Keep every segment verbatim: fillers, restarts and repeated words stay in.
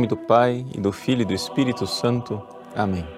nome do Pai, e do Filho e do Espírito Santo. Amém.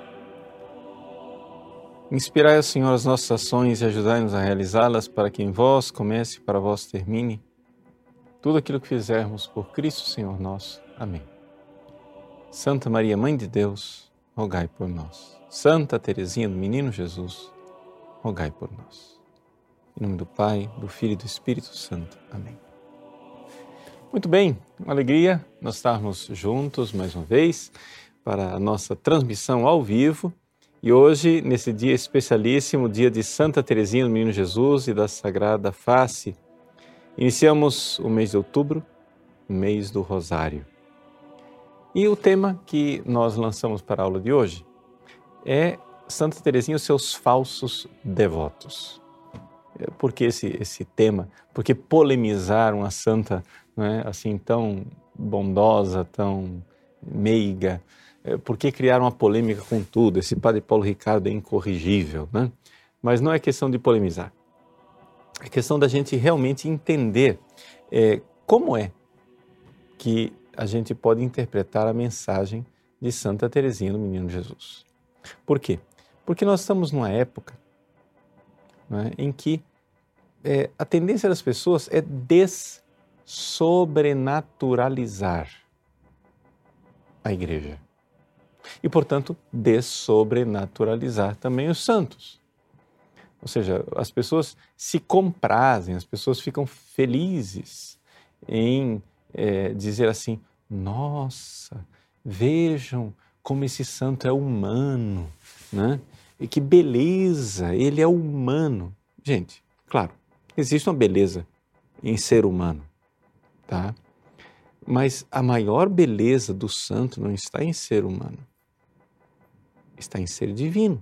Inspirai, Senhor, as nossas ações e ajudai-nos a realizá-las, para que em vós comece e para vós termine tudo aquilo que fizermos por Cristo, Senhor nosso. Amém. Santa Maria, Mãe de Deus, rogai por nós. Santa Teresinha do Menino Jesus, rogai por nós. Em nome do Pai, do Filho e do Espírito Santo. Amém. Muito bem, uma alegria nós estarmos juntos mais uma vez para a nossa transmissão ao vivo. E hoje, nesse dia especialíssimo, dia de Santa Teresinha do Menino Jesus e da Sagrada Face, iniciamos o mês de outubro, o mês do Rosário. E o tema que nós lançamos para a aula de hoje é Santa Teresinha e os seus falsos devotos. Por que esse, esse tema? Por que polemizar uma santa, não é, assim tão bondosa, tão meiga? Por que criar uma polêmica com tudo? Esse padre Paulo Ricardo é incorrigível, né? Mas não é questão de polemizar. É questão da gente realmente entender é, como é que a gente pode interpretar a mensagem de Santa Teresinha do Menino Jesus. Por quê? Porque nós estamos numa época, né, em que é, a tendência das pessoas é dessobrenaturalizar a igreja. E, portanto, dessobrenaturalizar também os santos. Ou seja, as pessoas se comprazem, as pessoas ficam felizes em é, dizer assim, nossa, vejam como esse santo é humano, né? E que beleza, ele é humano. Gente, claro, existe uma beleza em ser humano, tá? Mas a maior beleza do santo não está em ser humano, está em ser divino.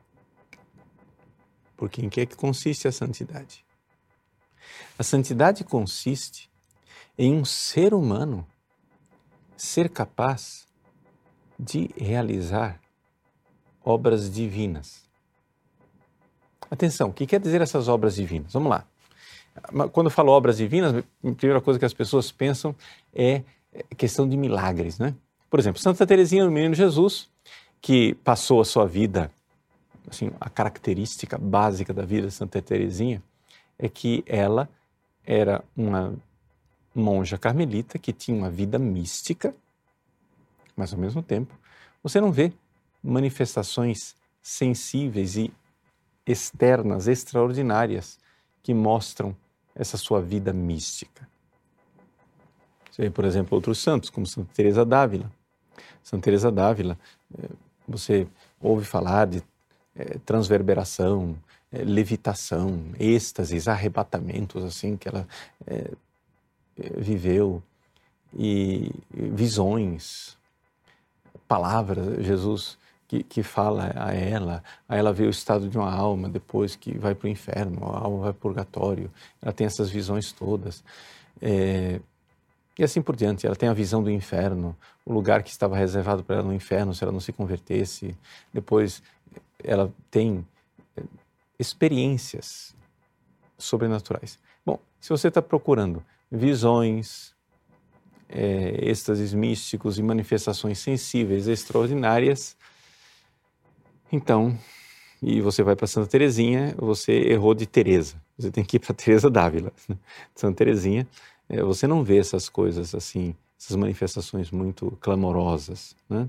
Porque em que é que consiste a santidade? A santidade consiste em um ser humano ser capaz de realizar obras divinas. Atenção, o que quer dizer essas obras divinas? Vamos lá. Quando eu falo obras divinas, a primeira coisa que as pessoas pensam é questão de milagres, né? Por exemplo, Santa Teresinha do Menino Jesus, que passou a sua vida, assim, a característica básica da vida de Santa Teresinha é que ela era uma monja carmelita que tinha uma vida mística, mas ao mesmo tempo você não vê manifestações sensíveis e externas, extraordinárias, que mostram essa sua vida mística. Você vê, por exemplo, outros santos, como Santa Teresa d'Ávila. Santa Teresa d'Ávila, você ouve falar de é, transverberação, é, levitação, êxtases, arrebatamentos, assim, que ela é, viveu, e visões, palavras, Jesus que, que fala a ela, a ela vê o estado de uma alma depois que vai para o inferno, a alma vai para o purgatório, ela tem essas visões todas, é, e assim por diante. Ela tem a visão do inferno, o lugar que estava reservado para ela no inferno se ela não se convertesse. Depois ela tem experiências sobrenaturais. Bom, se você está procurando visões, é, êxtases místicos e manifestações sensíveis extraordinárias, então, e você vai para Santa Teresinha, você errou de Teresa. Você tem que ir para Teresa d'Ávila. Santa Teresinha, é, você não vê essas coisas assim, essas manifestações muito clamorosas, né?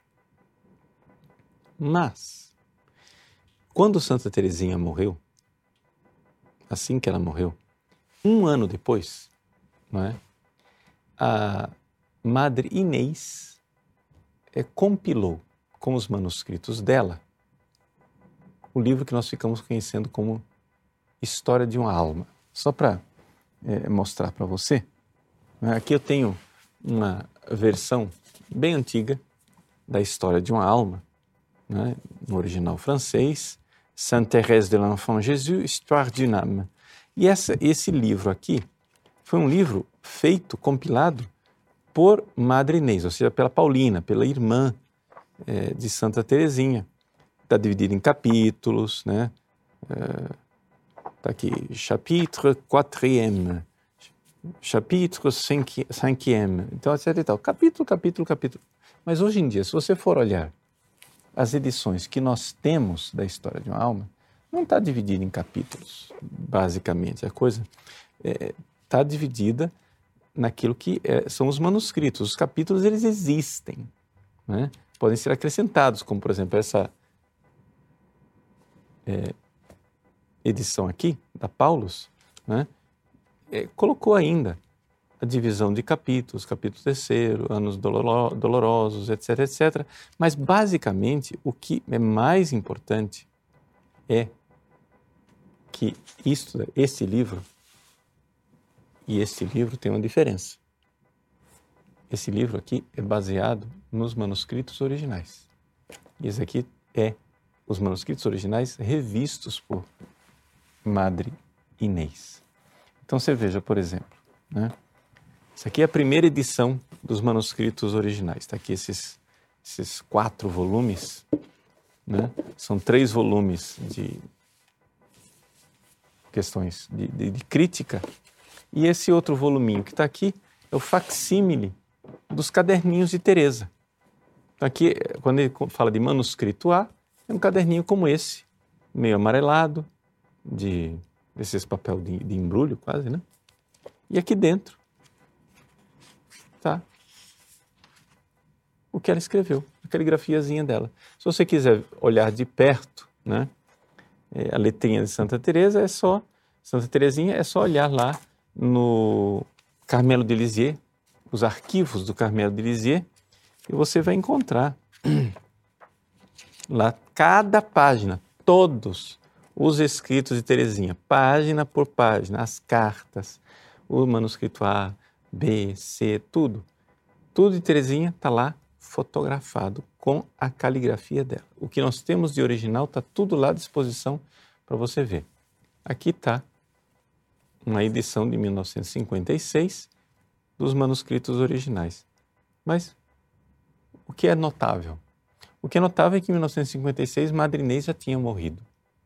Mas, quando Santa Teresinha morreu, assim que ela morreu, um ano depois, não é? A Madre Inês é, compilou com os manuscritos dela o livro que nós ficamos conhecendo como História de uma Alma. Só para é, mostrar para você, né? Aqui eu tenho uma versão bem antiga da História de uma Alma, né? No original francês, Sainte Thérèse de l'Enfant Jésus, Histoire d'une âme. E essa, esse livro aqui foi um livro feito, compilado por Madre Inês, ou seja, pela Paulina, pela irmã é, de Santa Teresinha. Está dividido em capítulos, né? Está aqui, chapitre quatrième, chapitre cinquième, então etc e tal, capítulo, capítulo, capítulo. Mas hoje em dia, se você for olhar as edições que nós temos da História de uma Alma, não está dividida em capítulos, basicamente. A coisa está é, dividida naquilo que é, são os manuscritos. Os capítulos, eles existem, né? Podem ser acrescentados, como, por exemplo, essa é, edição aqui, da Paulus, né? É, colocou ainda a divisão de capítulos, capítulo terceiro, anos doloro, dolorosos, etc, etcétera. Mas, basicamente, o que é mais importante é que isto, esse livro e esse livro tem uma diferença. Esse livro aqui é baseado nos manuscritos originais. E esse aqui é os manuscritos originais revistos por Madre Inês. Então você veja, por exemplo, né? Isso aqui é a primeira edição dos manuscritos originais. Está aqui esses, esses quatro volumes, né? São três volumes de questões de, de, de crítica. E esse outro voluminho que está aqui é o facsímile dos caderninhos de Teresa. Então aqui, quando ele fala de manuscrito A, é um caderninho como esse, meio amarelado, de desses papel de, de embrulho quase, né? E aqui dentro tá o que ela escreveu, a caligrafiazinha dela. Se você quiser olhar de perto, né, a letrinha de Santa Teresa, é só, Santa Teresinha, é só olhar lá no Carmelo de Lisieux, os arquivos do Carmelo de Lisieux, e você vai encontrar lá cada página, todos os escritos de Teresinha, página por página, as cartas, o manuscrito A, B, C, tudo. Tudo de Teresinha está lá fotografado com a caligrafia dela. O que nós temos de original está tudo lá à disposição para você ver. Aqui está uma edição de mil novecentos e cinquenta e seis dos manuscritos originais. Mas o que é notável? O que é notável é que em mil novecentos e cinquenta e seis Madre Inês já tinha morrido.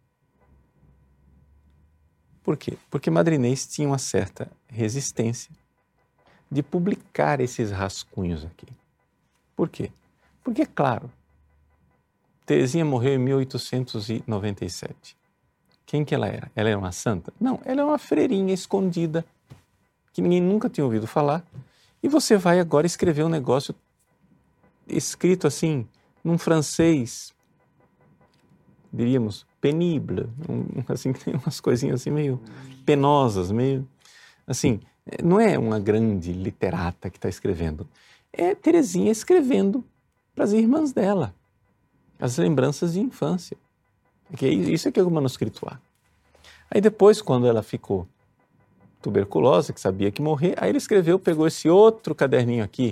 Por quê? Porque Madre Inês tinha uma certa resistência de publicar esses rascunhos aqui. Por quê? Porque, claro, Teresinha morreu em mil oitocentos e noventa e sete. Quem que ela era? Ela era uma santa? Não, ela é uma freirinha escondida, que ninguém nunca tinha ouvido falar, e você vai agora escrever um negócio escrito assim, num francês, diríamos, pénible, um, assim, tem umas coisinhas assim meio penosas, meio, assim, não é uma grande literata que está escrevendo, é Teresinha escrevendo para as irmãs dela, as lembranças de infância. Okay? Isso aqui é o manuscrito A. Aí depois, quando ela ficou tuberculosa, que sabia que morrer, aí ele escreveu, pegou esse outro caderninho aqui,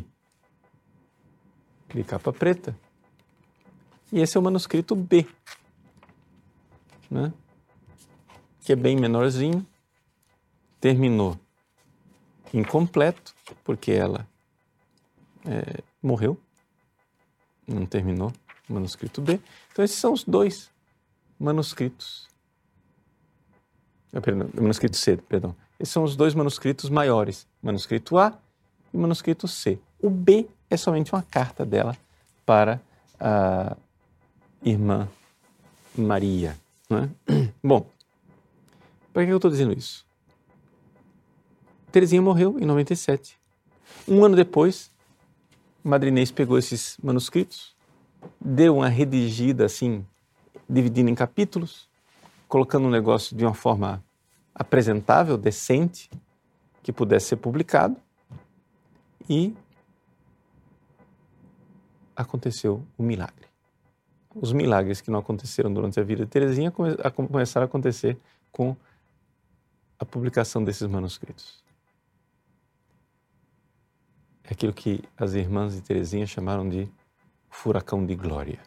de capa preta, e esse é o manuscrito B, né? Que é bem menorzinho, terminou incompleto, porque ela é, morreu, não terminou o manuscrito B. Então esses são os dois manuscritos, ah, perdão, manuscrito C, perdão. Esses são os dois manuscritos maiores, manuscrito A e manuscrito C. O B é somente uma carta dela para a irmã Maria. Né? Bom, para que eu estou dizendo isso? Teresinha morreu em noventa e sete. Um ano depois, Madre Inês pegou esses manuscritos, deu uma redigida assim, dividindo em capítulos, colocando um negócio de uma forma apresentável, decente, que pudesse ser publicado, e aconteceu o milagre. Os milagres que não aconteceram durante a vida de Teresinha começaram a acontecer com a publicação desses manuscritos. É aquilo que as irmãs de Teresinha chamaram de furacão de glória.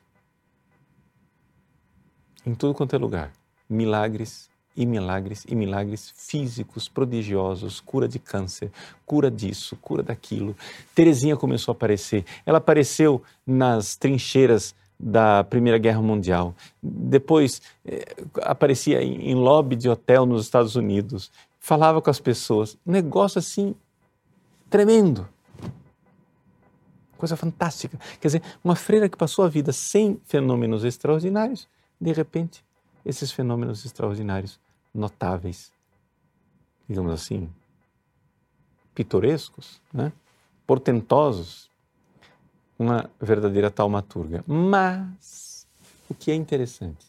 Em tudo quanto é lugar, milagres e milagres e milagres físicos, prodigiosos, cura de câncer, cura disso, cura daquilo. Teresinha começou a aparecer. Ela apareceu nas trincheiras da Primeira Guerra Mundial. Depois eh, aparecia em, em lobby de hotel nos Estados Unidos. falava com as pessoas, um negócio assim tremendo, coisa fantástica. Quer dizer, uma freira que passou a vida sem fenômenos extraordinários, de repente, esses fenômenos extraordinários, notáveis, digamos assim, pitorescos, né? Portentosos, uma verdadeira taumaturga. Mas o que é interessante,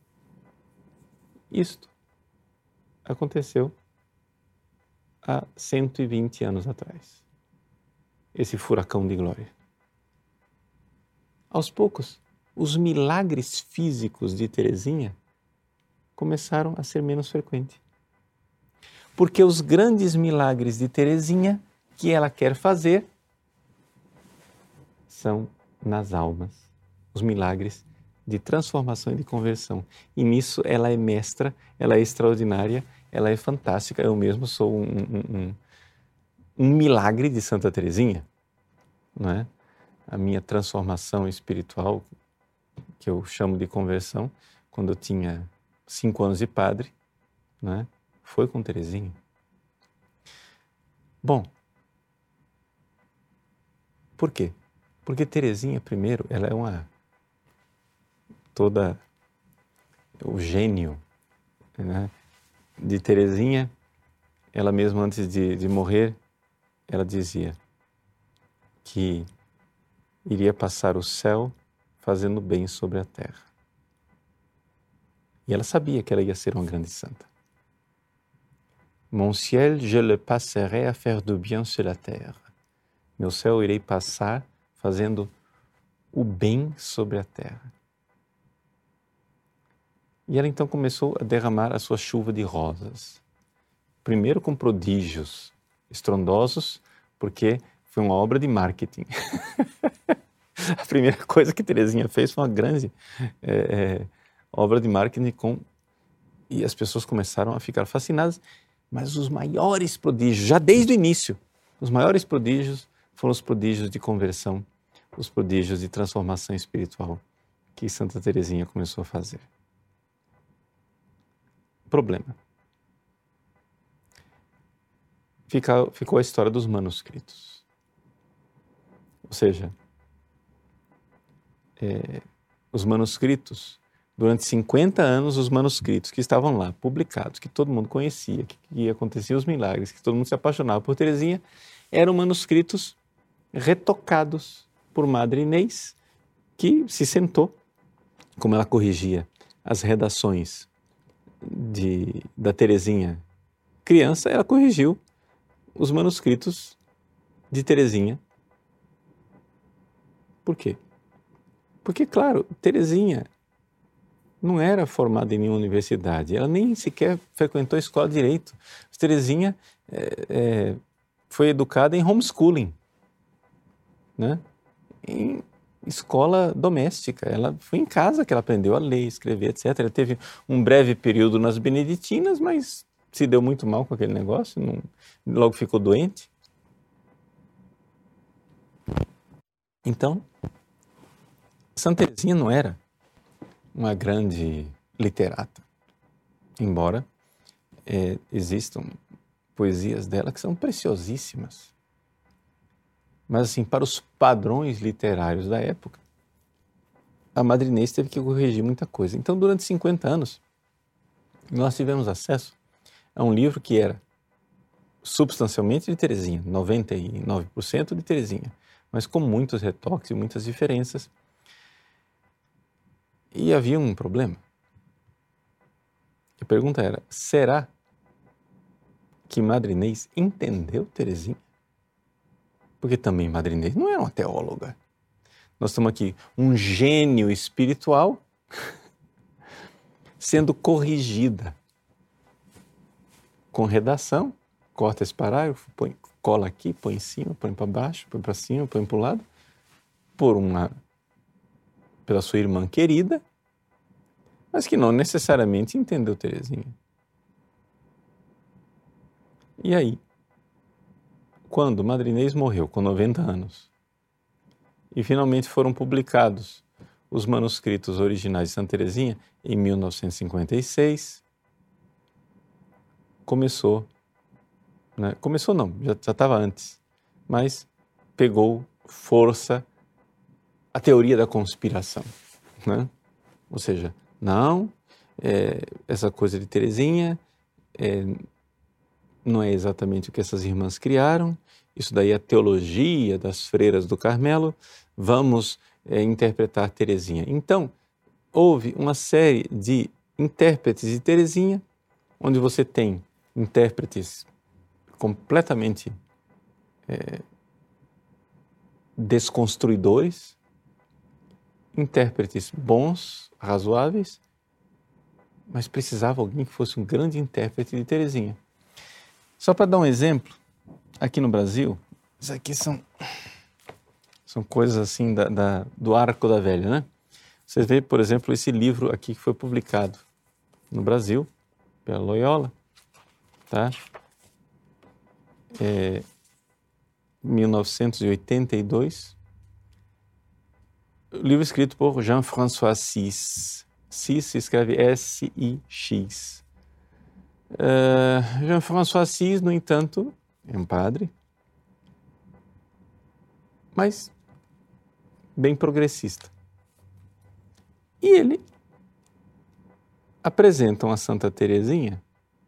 isto aconteceu há cento e vinte anos atrás, esse furacão de glória. Aos poucos, os milagres físicos de Teresinha começaram a ser menos frequentes. Porque os grandes milagres de Teresinha que ela quer fazer são nas almas, os milagres de transformação e de conversão. E nisso ela é mestra, ela é extraordinária, ela é fantástica. Eu mesmo sou um, um, um, um milagre de Santa Teresinha, não é? A minha transformação espiritual, que eu chamo de conversão, quando eu tinha cinco anos de padre, não é? Foi com Teresinha. Bom, por quê? Porque Teresinha, primeiro, ela é uma... toda... o gênio, né, de Teresinha, ela mesma antes de, de morrer, ela dizia que iria passar o céu fazendo bem sobre a terra. E ela sabia que ela ia ser uma grande santa. Mon ciel, je le passerai à faire du bien sur la terre. Meu céu eu irei passar fazendo o bem sobre a terra. E ela então começou a derramar a sua chuva de rosas. Primeiro com prodígios estrondosos, porque foi uma obra de marketing. A primeira coisa que Teresinha fez foi uma grande é, é, obra de marketing com... e as pessoas começaram a ficar fascinadas. Mas os maiores prodígios, já desde o início, os maiores prodígios foram os prodígios de conversão, os prodígios de transformação espiritual que Santa Teresinha começou a fazer. Problema. Fica, ficou a história dos manuscritos. Ou seja, é, os manuscritos, durante cinquenta anos, os manuscritos que estavam lá, publicados, que todo mundo conhecia, que, que aconteciam os milagres, que todo mundo se apaixonava por Teresinha, eram manuscritos retocados por Madre Inês, que se sentou, como ela corrigia as redações de, da Teresinha criança, ela corrigiu os manuscritos de Teresinha. Por quê? Porque, claro, Teresinha não era formada em nenhuma universidade, ela nem sequer frequentou a escola de direito. Teresinha é, é, foi educada em homeschooling, né? Em escola doméstica. Ela foi em casa que ela aprendeu a ler, escrever, etcétera. Ela teve um breve período nas beneditinas, mas se deu muito mal com aquele negócio, não, logo ficou doente. Então, Santa Teresinha não era uma grande literata, embora é, existam poesias dela que são preciosíssimas. Mas, assim, para os padrões literários da época, a Madre Inês teve que corrigir muita coisa. Então, durante cinquenta anos, nós tivemos acesso a um livro que era substancialmente de Teresinha, noventa e nove por cento de Teresinha, mas com muitos retoques e muitas diferenças. E havia um problema. A pergunta era, será que Madre Inês entendeu Teresinha? Porque também Madre Inês não era uma teóloga. Nós estamos aqui, um gênio espiritual sendo corrigida com redação, corta esse parágrafo, põe, cola aqui, põe em cima, põe para baixo, põe para cima, põe para o lado, por uma, pela sua irmã querida, mas que não necessariamente entendeu Teresinha. E aí, quando Madre Inês morreu com noventa anos e finalmente foram publicados os manuscritos originais de Santa Teresinha em mil novecentos e cinquenta e seis, começou né? Começou não, já estava antes, mas pegou força a teoria da conspiração, né? Ou seja, não, é, essa coisa de Teresinha é, não é exatamente o que essas irmãs criaram, isso daí é a teologia das freiras do Carmelo, vamos é, interpretar Teresinha. Então, houve uma série de intérpretes de Teresinha, onde você tem intérpretes completamente é, desconstruidores, intérpretes bons, razoáveis, mas precisava alguém que fosse um grande intérprete de Teresinha. Só para dar um exemplo, aqui no Brasil, isso aqui são, são coisas assim da, da, do arco da velha, né? Você vê, por exemplo, esse livro aqui que foi publicado no Brasil, pela Loyola, tá? É, mil novecentos e oitenta e dois, livro escrito por Jean-François Six. Six se escreve S I X. Uh, Jean-François Six, no entanto, é um padre, mas bem progressista. E ele apresenta uma Santa Teresinha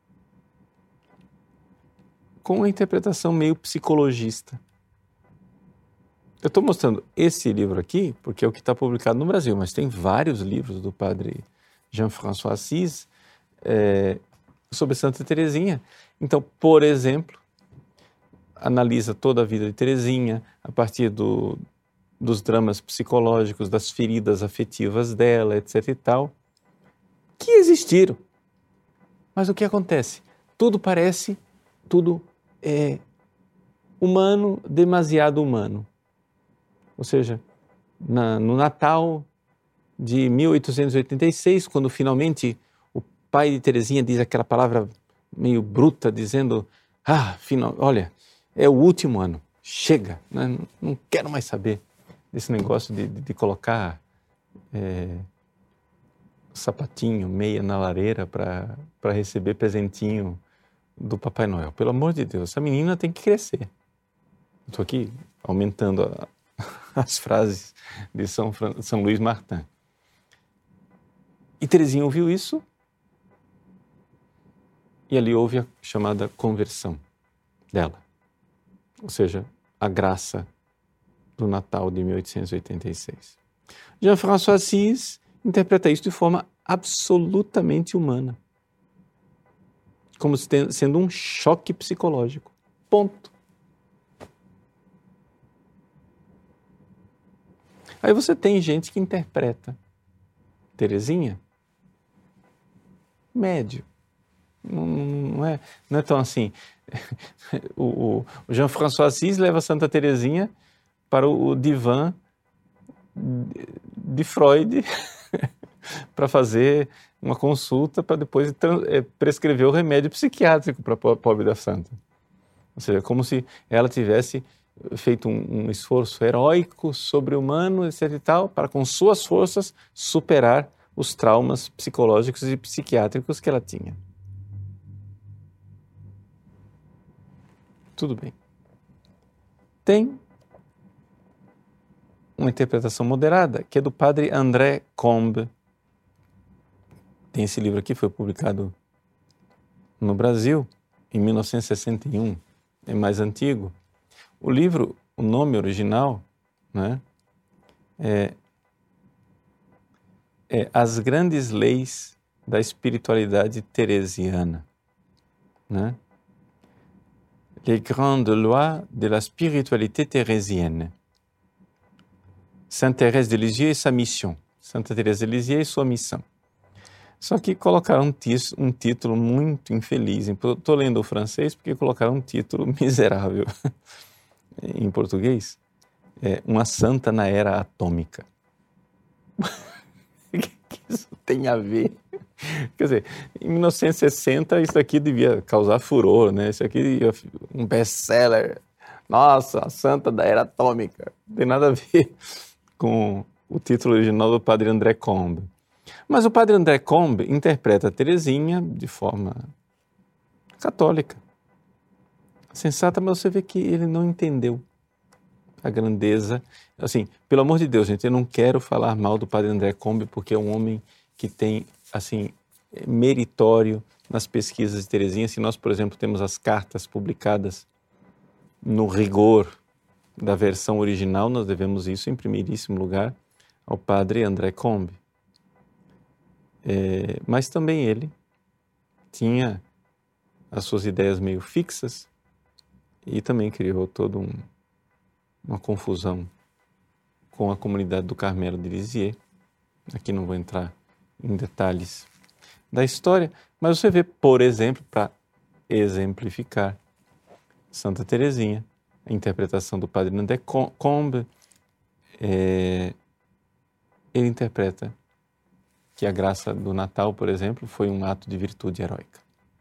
com uma interpretação meio psicologista. Eu estou mostrando esse livro aqui porque é o que está publicado no Brasil, mas tem vários livros do padre Jean-François Assis é, sobre Santa Teresinha. Então, por exemplo, analisa toda a vida de Teresinha a partir do, dos dramas psicológicos, das feridas afetivas dela, etc e tal, que existiram. Mas o que acontece? Tudo parece, tudo é humano, demasiado humano. Ou seja, na, no Natal de mil oitocentos e oitenta e seis, quando finalmente o pai de Teresinha diz aquela palavra meio bruta, dizendo, ah, final, olha, é o último ano, chega, né? não, não quero mais saber desse negócio de, de, de colocar é, sapatinho, meia na lareira para receber presentinho do Papai Noel. Pelo amor de Deus, essa menina tem que crescer. Estou aqui aumentando a as frases de São, Fran... São Luís Martin. E Teresinha ouviu isso e ali houve a chamada conversão dela, ou seja, a graça do Natal de mil oitocentos e oitenta e seis. Jean-François Assis interpreta isso de forma absolutamente humana, como sendo um choque psicológico. Ponto. Aí você tem gente que interpreta Teresinha médio. Não, não, é, não é tão assim. O, o Jean-François Assis leva Santa Teresinha para o, o divã de Freud para fazer uma consulta para depois prescrever o remédio psiquiátrico para a pobre da santa. Ou seja, como se ela tivesse feito um, um esforço heróico, sobre-humano, etc e tal, para com suas forças superar os traumas psicológicos e psiquiátricos que ela tinha. Tudo bem. Tem uma interpretação moderada, que é do padre André Combe. Tem esse livro aqui, foi publicado no Brasil em mil novecentos e sessenta e um, é mais antigo. O livro, o nome original, né, é, é As Grandes Leis da Espiritualidade Teresiana, né? Les Grandes Lois de la Spiritualité Thérésienne. Sainte Thérèse de Lisieux e sua missão. Santa Teresa de Lisieux e sua missão. Só que colocaram um, tí- um título muito infeliz. Estou lendo o francês porque colocaram um título miserável. Em português, é Uma Santa na Era Atômica. O que isso tem a ver? Quer dizer, em mil novecentos e sessenta isso aqui devia causar furor, né? Isso aqui é um best-seller. Nossa, a Santa da Era Atômica. Não tem nada a ver com o título original do padre André Combe. Mas o padre André Combe interpreta a Teresinha de forma católica. sensata, mas você vê que ele não entendeu a grandeza. Assim, pelo amor de Deus, gente, eu não quero falar mal do Padre André Combe, porque é um homem que tem, assim, meritório nas pesquisas de Teresinha. Se nós, por exemplo, temos as cartas publicadas no rigor da versão original, nós devemos isso em primeiríssimo lugar ao Padre André Combe. É, mas também ele tinha as suas ideias meio fixas e também criou toda um, uma confusão com a comunidade do Carmelo de Lisieux. Aqui não vou entrar em detalhes da história, mas você vê, por exemplo, para exemplificar Santa Teresinha, a interpretação do Padre André Combe, é, ele interpreta que a graça do Natal, por exemplo, foi um ato de virtude heróica.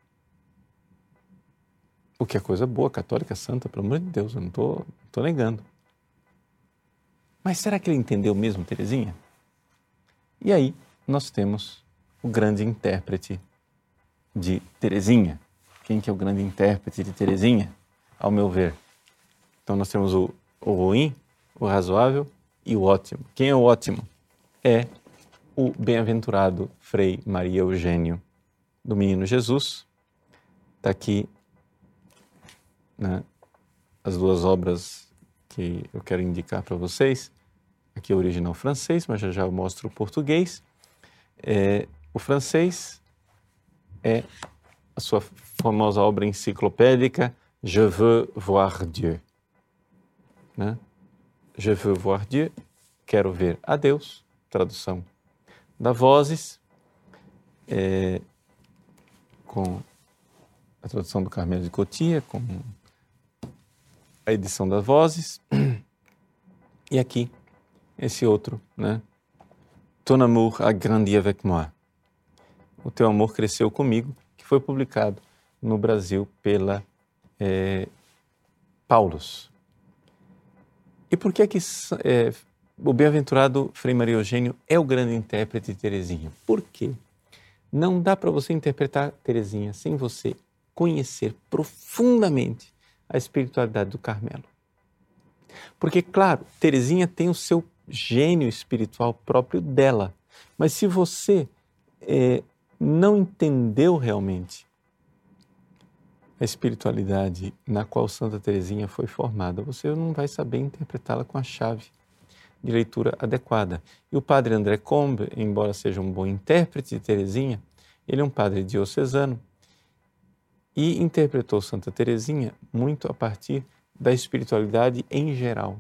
O que é coisa boa, católica, santa, pelo amor de Deus, eu não estou negando. Mas será que ele entendeu mesmo Teresinha? E aí nós temos o grande intérprete de Teresinha. Quem que é o grande intérprete de Teresinha, ao meu ver? Então nós temos o, o ruim, o razoável e o ótimo. Quem é o ótimo? É o bem-aventurado Frei Maria Eugênio do Menino Jesus. Está aqui, né, as duas obras que eu quero indicar para vocês. Aqui é o original francês, mas já já eu mostro o português. É, o francês é a sua famosa obra enciclopédica Je veux voir Dieu. Né? Je veux voir Dieu, quero ver a Deus, tradução da Vozes, é, com a tradução do Carmelo de Cotia, com a edição das Vozes. E aqui, esse outro, né? Ton amour a grandi avec moi. O teu amor cresceu comigo, que foi publicado no Brasil pela é, Paulus. E por que é que é, o bem-aventurado Frei Maria Eugênio é o grande intérprete de Teresinha? Por quê? Não dá para você interpretar Teresinha sem você conhecer profundamente a espiritualidade do Carmelo. Porque, claro, Teresinha tem o seu gênio espiritual próprio dela, mas se você é, não entendeu realmente a espiritualidade na qual Santa Teresinha foi formada, você não vai saber interpretá-la com a chave de leitura adequada. E o Padre André Combe, embora seja um bom intérprete de Teresinha, ele é um padre diocesano e interpretou Santa Teresinha muito a partir da espiritualidade em geral.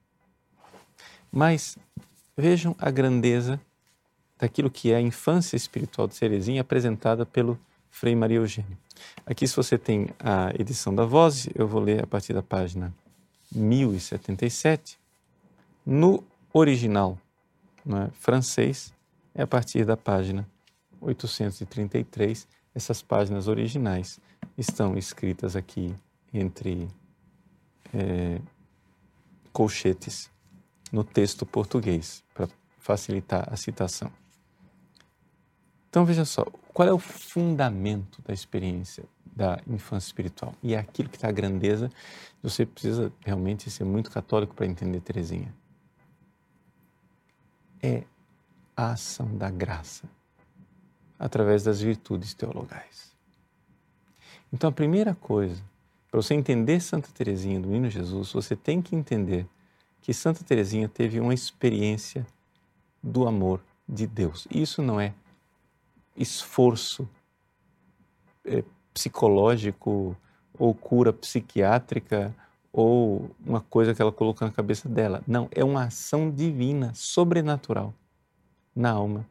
Mas vejam a grandeza daquilo que é a infância espiritual de Teresinha apresentada pelo Frei Maria Eugênio. Aqui, se você tem a edição da Voz, eu vou ler a partir da página mil e setenta e sete. No original, né, francês, é a partir da página oitocentos e trinta e três. Essas páginas originais estão escritas aqui entre é, colchetes no texto português, para facilitar a citação. Então, veja só, qual é o fundamento da experiência da infância espiritual? E é aquilo que está a grandeza. Você precisa realmente ser muito católico para entender Teresinha. É a ação da graça através das virtudes teologais. Então, a primeira coisa, para você entender Santa Teresinha do Menino Jesus, você tem que entender que Santa Teresinha teve uma experiência do amor de Deus. E isso não é esforço é, psicológico ou cura psiquiátrica ou uma coisa que ela colocou na cabeça dela. Não, é uma ação divina, sobrenatural na alma.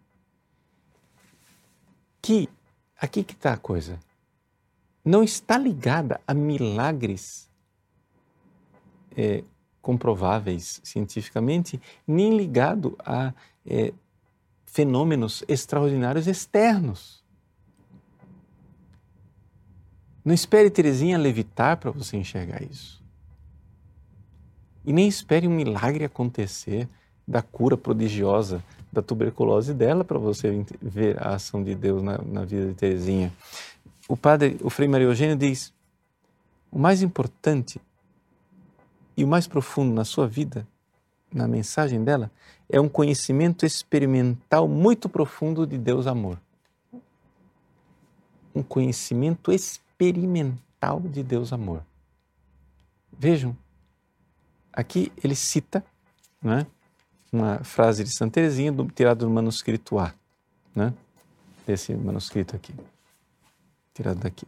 Que, aqui que está a coisa, não está ligada a milagres é, comprováveis cientificamente, nem ligado a é, fenômenos extraordinários externos. Não espere Teresinha levitar para você enxergar isso. E nem espere um milagre acontecer da cura prodigiosa da tuberculose dela para você ver a ação de Deus na, na vida de Teresinha. O padre, o Frei Maria Eugênio diz, o mais importante e o mais profundo na sua vida, na mensagem dela, é um conhecimento experimental muito profundo de Deus amor. Um conhecimento experimental de Deus amor. Vejam, aqui ele cita, né, uma frase de Santa Teresinha tirada do manuscrito A, né, desse manuscrito aqui, tirado daqui.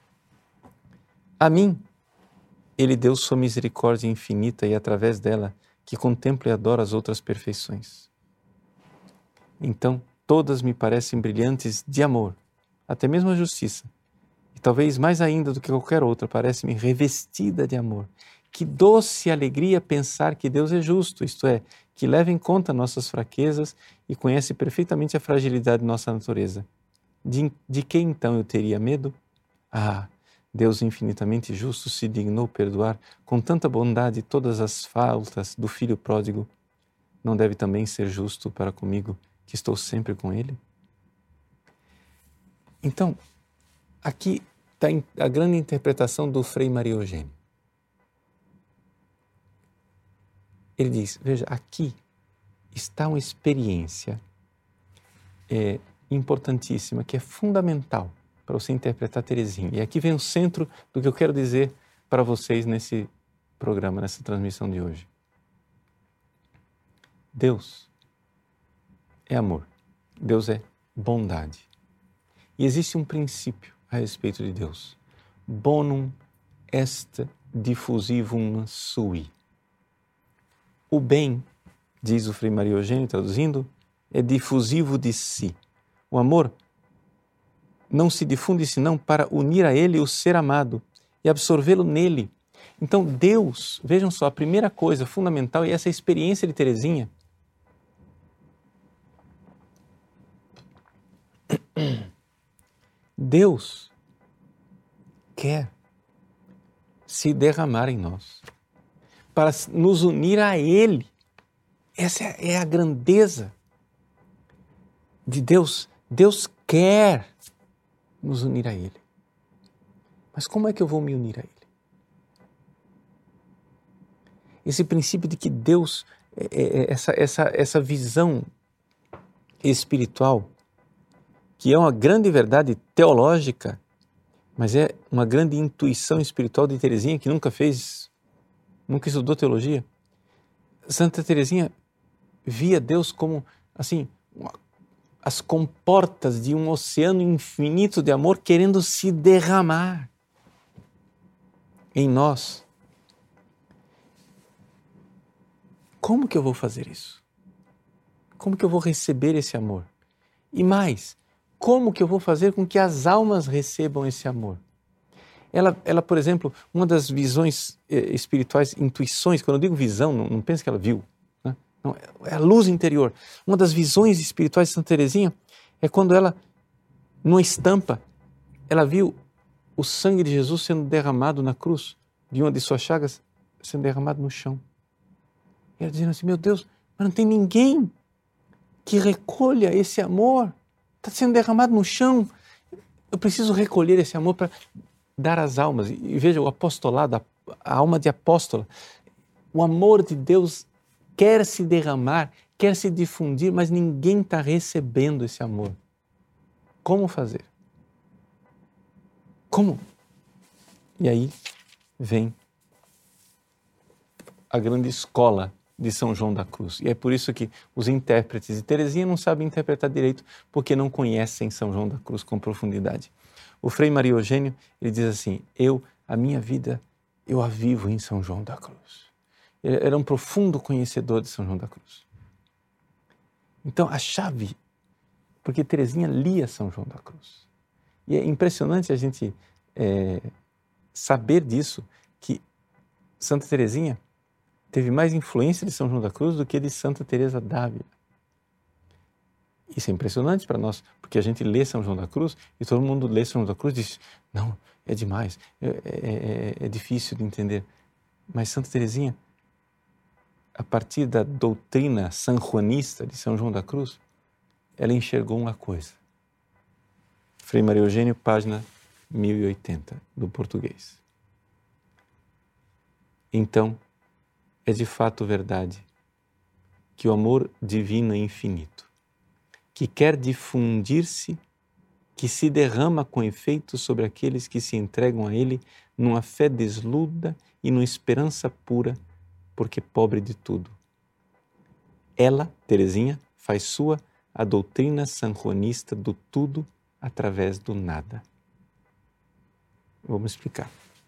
A mim, ele deu sua misericórdia infinita e através dela que contemplo e adoro as outras perfeições. Então, todas me parecem brilhantes de amor, até mesmo a justiça, e talvez mais ainda do que qualquer outra, parece-me revestida de amor. Que doce alegria pensar que Deus é justo, isto é, que leva em conta nossas fraquezas e conhece perfeitamente a fragilidade de nossa natureza. De, de que então eu teria medo? Ah, Deus infinitamente justo se dignou perdoar com tanta bondade todas as faltas do filho pródigo. Não deve também ser justo para comigo, que estou sempre com ele? Então, aqui está a grande interpretação do Frei Maria Eugênio. Ele diz, veja, aqui está uma experiência é, importantíssima, que é fundamental para você interpretar Teresinha. E aqui vem o centro do que eu quero dizer para vocês nesse programa, nessa transmissão de hoje. Deus é amor. Deus é bondade. E existe um princípio a respeito de Deus. Bonum est diffusivum sui. O bem, diz o Frei Maria Eugênio, traduzindo, é difusivo de si. O amor não se difunde senão para unir a ele o ser amado e absorvê-lo nele. Então Deus, vejam só, a primeira coisa fundamental é essa experiência de Teresinha. Deus quer se derramar em nós para nos unir a Ele. Essa é a grandeza de Deus. Deus quer nos unir a Ele. Mas como é que eu vou me unir a Ele? Esse princípio de que Deus, essa, essa, essa visão espiritual, que é uma grande verdade teológica, mas é uma grande intuição espiritual de Teresinha, que nunca fez, nunca estudou teologia. Santa Teresinha via Deus como, assim, as comportas de um oceano infinito de amor querendo se derramar em nós. Como que eu vou fazer isso? Como que eu vou receber esse amor? E mais, como que eu vou fazer com que as almas recebam esse amor? Ela, ela por exemplo, uma das visões eh, espirituais, intuições, quando eu digo visão, não, não pense que ela viu, né? Não, é a luz interior. Uma das visões espirituais de Santa Teresinha é quando ela, numa estampa, ela viu o sangue de Jesus sendo derramado na cruz, de uma de suas chagas, sendo derramado no chão. E ela dizendo assim, meu Deus, mas não tem ninguém que recolha esse amor. Está sendo derramado no chão. Eu preciso recolher esse amor para dar às almas. E veja o apostolado, a, a alma de apóstola. O amor de Deus quer se derramar, quer se difundir, mas ninguém está recebendo esse amor. Como fazer? Como? E aí vem a grande escola de São João da Cruz. E é por isso que os intérpretes de Teresinha não sabem interpretar direito, porque não conhecem São João da Cruz com profundidade. O Frei Maria Eugênio, ele diz assim, eu, a minha vida, eu a vivo em São João da Cruz. Ele era um profundo conhecedor de São João da Cruz. Então, a chave, porque Teresinha lia São João da Cruz. E é impressionante a gente é, saber disso, que Santa Teresinha teve mais influência de São João da Cruz do que de Santa Teresa d'Ávila. Isso é impressionante para nós, porque a gente lê São João da Cruz e todo mundo lê São João da Cruz e diz, não, é demais, é, é, é, é difícil de entender. Mas Santa Teresinha, a partir da doutrina sanjuanista de São João da Cruz, ela enxergou uma coisa. Frei Maria Eugênio, página mil e oitenta, do português. então é de fato verdade que o amor divino é infinito, que quer difundir-se, que se derrama com efeito sobre aqueles que se entregam a Ele numa fé desluda e numa esperança pura, porque pobre de tudo. Ela, Teresinha, faz sua a doutrina sanjuanista do tudo através do nada. Vamos explicar.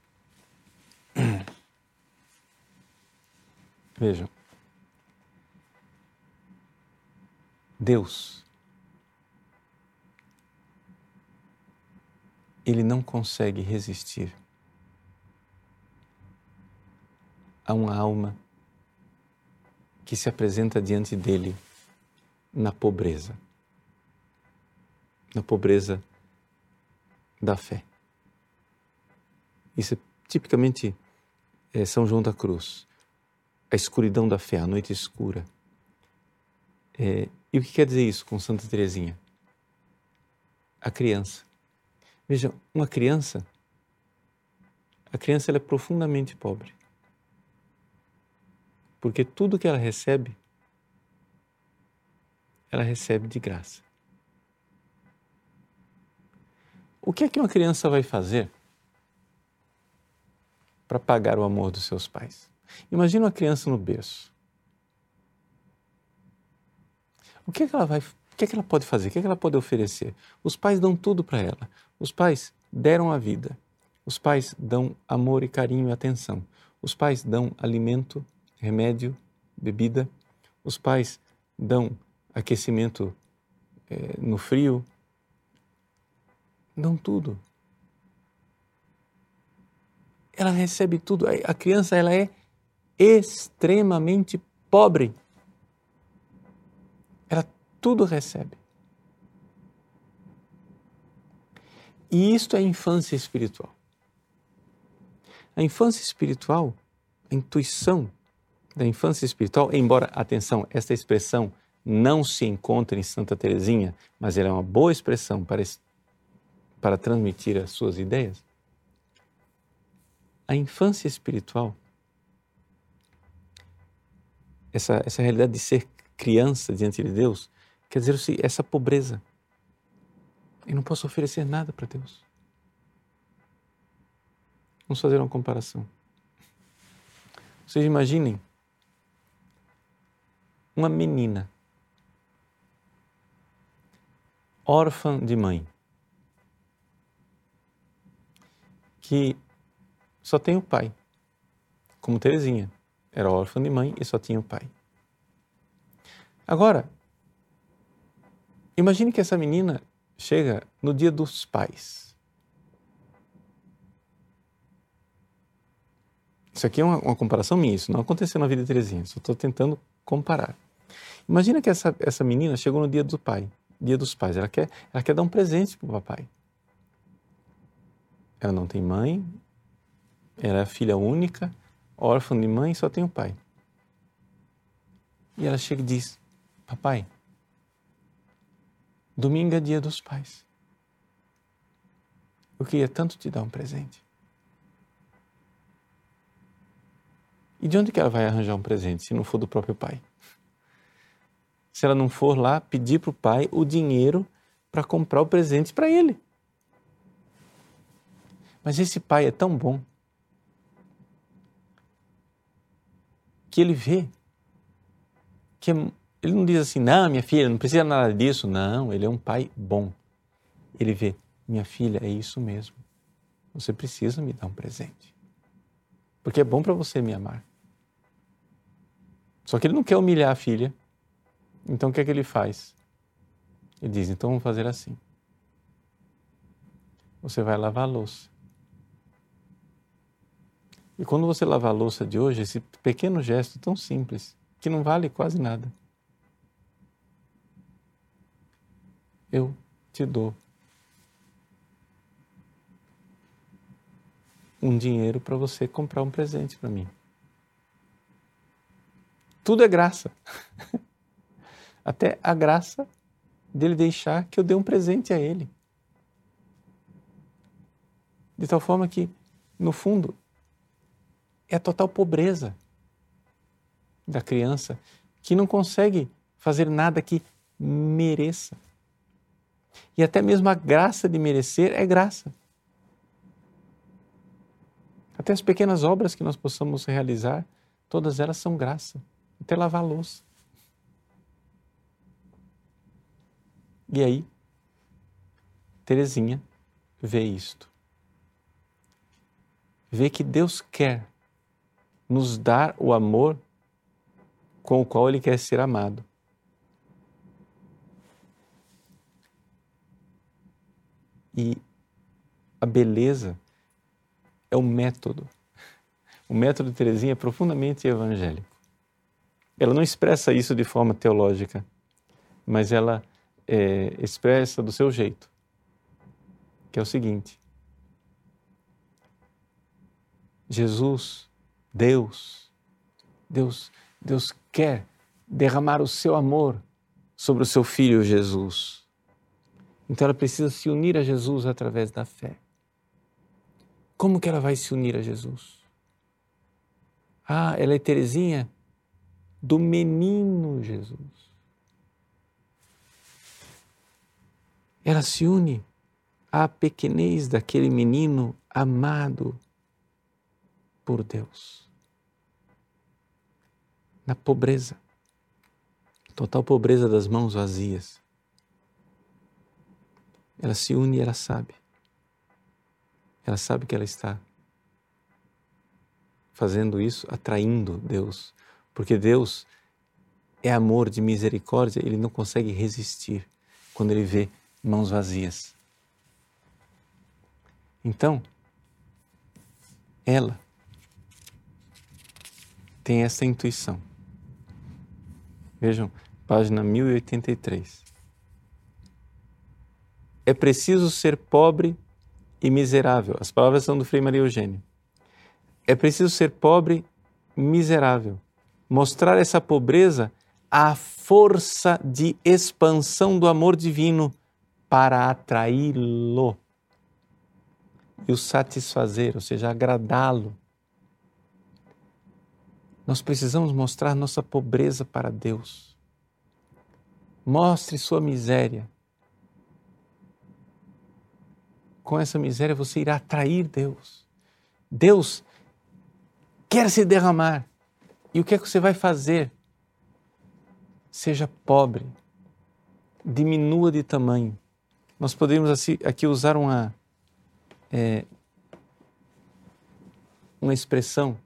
Vejam, Deus, Ele não consegue resistir a uma alma que se apresenta diante dele na pobreza, na pobreza da fé. Isso é tipicamente é, São João da Cruz, a escuridão da fé, a noite escura. É, e o que quer dizer isso com Santa Teresinha? A criança. Veja, uma criança, a criança ela é profundamente pobre. Porque tudo que ela recebe, ela recebe de graça. O que é que uma criança vai fazer para pagar o amor dos seus pais? Imagina uma criança no berço. O que é que ela vai, o que é que ela pode fazer? O que é que ela pode oferecer? Os pais dão tudo para ela. Os pais deram a vida. Os pais dão amor e carinho e atenção. Os pais dão alimento, remédio, bebida. Os pais dão aquecimento é, no frio. Dão tudo. Ela recebe tudo. A criança ela é extremamente pobre. Ela tudo recebe. E isto é a infância espiritual. A infância espiritual, a intuição da infância espiritual, embora, atenção, esta expressão não se encontra em Santa Teresinha, mas ela é uma boa expressão para, para transmitir as suas ideias. A infância espiritual, essa, essa realidade de ser criança diante de Deus, quer dizer assim, essa pobreza. Eu não posso oferecer nada para Deus. Vamos fazer uma comparação. Vocês imaginem uma menina órfã de mãe, que só tem o pai, como Teresinha, era órfã de mãe e só tinha o pai. Agora, imagine que essa menina chega no dia dos pais. Isso aqui é uma, uma comparação minha, isso não aconteceu na vida de Teresinha, só estou tentando comparar. Imagina que essa, essa menina chegou no dia do pai, dia dos pais, ela quer, ela quer dar um presente para o papai. Ela não tem mãe, ela é filha única, órfã de mãe, só tem o pai. E ela chega e diz, papai, domingo é dia dos pais. Eu queria tanto te dar um presente. E de onde que ela vai arranjar um presente se não for do próprio pai? Se ela não for lá pedir para o pai o dinheiro para comprar o presente para ele. Mas esse pai é tão bom que ele vê que ele não diz assim, não, minha filha, não precisa nada disso. Não, ele é um pai bom. Ele vê, minha filha, é isso mesmo. Você precisa me dar um presente. Porque é bom para você me amar. Só que ele não quer humilhar a filha. Então o que é que ele faz? Ele diz, então vamos fazer assim. Você vai lavar a louça. E quando você lavar a louça de hoje, esse pequeno gesto tão simples, que não vale quase nada, eu te dou um dinheiro para você comprar um presente para mim. Tudo é graça. Até a graça dele deixar que eu dê um presente a ele. De tal forma que, no fundo, é a total pobreza da criança, que não consegue fazer nada que mereça. E até mesmo a graça de merecer é graça. Até as pequenas obras que nós possamos realizar, todas elas são graça. Até lavar a louça. E aí, Teresinha vê isto. Vê que Deus quer nos dar o amor com o qual Ele quer ser amado. E a beleza é o método. O método de Teresinha é profundamente evangélico. Ela não expressa isso de forma teológica, mas ela é, expressa do seu jeito, que é o seguinte: Jesus, Deus, Deus, Deus quer derramar o seu amor sobre o seu Filho Jesus. Então ela precisa se unir a Jesus através da fé. Como que ela vai se unir a Jesus? Ah, ela é Teresinha do menino Jesus. Ela se une à pequenez daquele menino amado por Deus. Na pobreza, total pobreza das mãos vazias. Ela se une e ela sabe. Ela sabe que ela está fazendo isso, atraindo Deus. Porque Deus é amor de misericórdia, Ele não consegue resistir quando Ele vê mãos vazias. Então, ela tem essa intuição. Vejam, página mil e oitenta e três. É preciso ser pobre e miserável. As palavras são do Frei Maria Eugênio. É preciso ser pobre e miserável. Mostrar essa pobreza à força de expansão do amor divino para atraí-lo e o satisfazer, ou seja, agradá-lo. Nós precisamos mostrar nossa pobreza para Deus. Mostre sua miséria. Com essa miséria você irá atrair Deus. Deus quer se derramar. E o que é que você vai fazer? Seja pobre. Diminua de tamanho. Nós poderíamos aqui usar uma, é, uma expressão,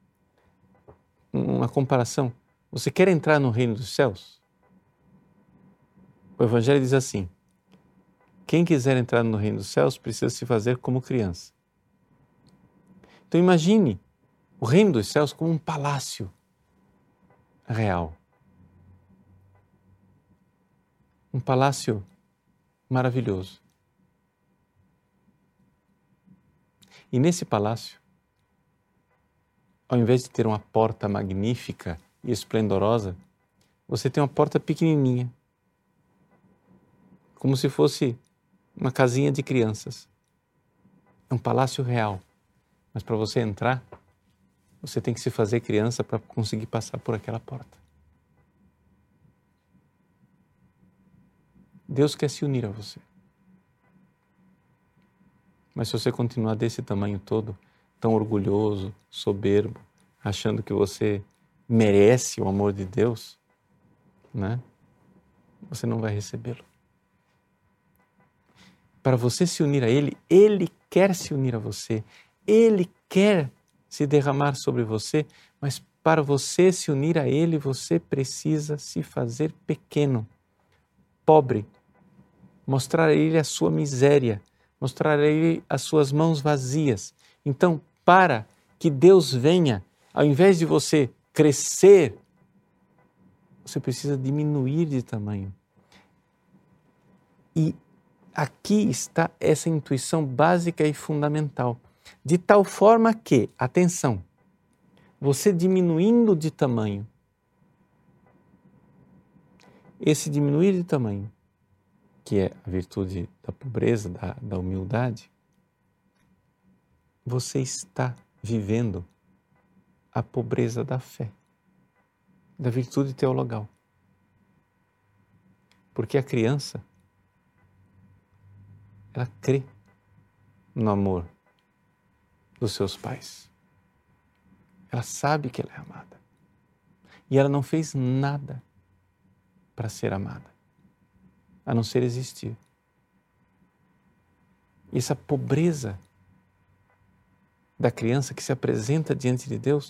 uma comparação. Você quer entrar no reino dos céus? O Evangelho diz assim: quem quiser entrar no reino dos céus precisa se fazer como criança. Então imagine o reino dos céus como um palácio real. Um palácio maravilhoso. E nesse palácio, ao invés de ter uma porta magnífica e esplendorosa, você tem uma porta pequenininha, como se fosse uma casinha de crianças. É um palácio real, mas para você entrar, você tem que se fazer criança para conseguir passar por aquela porta. Deus quer se unir a você. Mas se você continuar desse tamanho todo, tão orgulhoso, soberbo, achando que você merece o amor de Deus, né? Você não vai recebê-lo. Para você se unir a Ele, Ele quer se unir a você. Ele quer se derramar sobre você, mas para você se unir a Ele, você precisa se fazer pequeno, pobre, mostrar a Ele a sua miséria, mostrar a Ele as suas mãos vazias. Então, para que Deus venha, ao invés de você crescer, você precisa diminuir de tamanho. E aqui está essa intuição básica e fundamental. De tal forma que, atenção, você diminuindo de tamanho, esse diminuir de tamanho, que é a virtude da pobreza, da, da humildade, você está vivendo a pobreza da fé, da virtude teologal. Porque a criança, ela crê no amor dos seus pais. Ela sabe que ela é amada. E ela não fez nada para ser amada, a não ser existir. E essa pobreza da criança que se apresenta diante de Deus,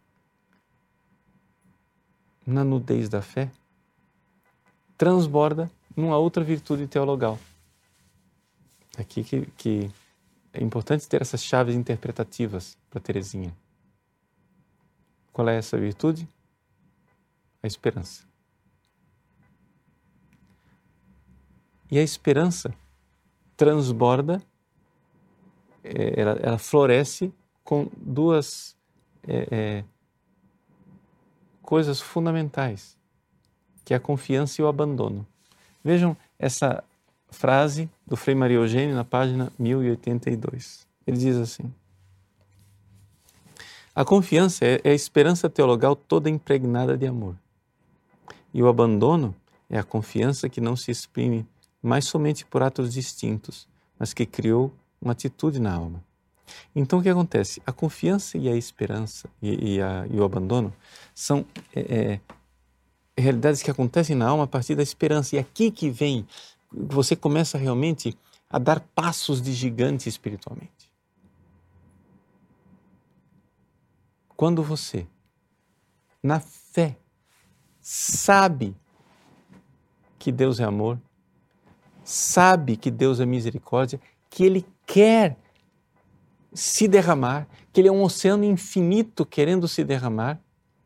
na nudez da fé, transborda numa outra virtude teologal. Aqui que, que é importante ter essas chaves interpretativas para Teresinha. Qual é essa virtude? A esperança. E a esperança transborda, ela, ela floresce com duas é, é, coisas fundamentais, que é a confiança e o abandono. Vejam essa frase do Frei Maria Eugênio na página mil e oitenta e dois. Ele diz assim: a confiança é a esperança teologal toda impregnada de amor. E o abandono é a confiança que não se exprime mais somente por atos distintos, mas que criou uma atitude na alma. Então o que acontece? A confiança e a esperança e, e, a, e o abandono são é, é, realidades que acontecem na alma a partir da esperança. E aqui que vem, você começa realmente a dar passos de gigante espiritualmente. Quando você, na fé, sabe que Deus é amor, sabe que Deus é misericórdia, que Ele quer se derramar, que Ele é um oceano infinito querendo se derramar,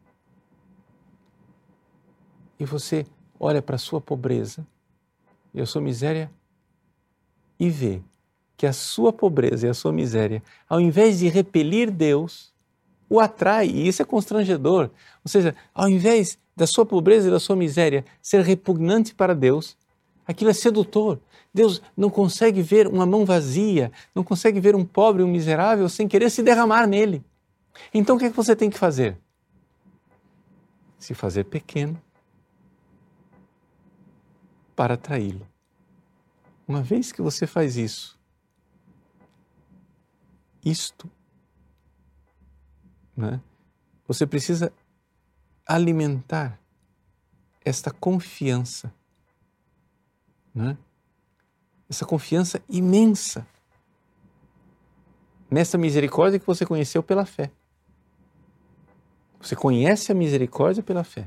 e você olha para a sua pobreza e a sua miséria e vê que a sua pobreza e a sua miséria, ao invés de repelir Deus, o atrai, e isso é constrangedor. Ou seja, ao invés da sua pobreza e da sua miséria ser repugnante para Deus, aquilo é sedutor. Deus não consegue ver uma mão vazia, não consegue ver um pobre, um miserável, sem querer se derramar nele. Então o que é que você tem que fazer? Se fazer pequeno para atraí-lo. Uma vez que você faz isso, isto, né, você precisa alimentar esta confiança, né? Essa confiança imensa nessa misericórdia que você conheceu pela fé. Você conhece a misericórdia pela fé.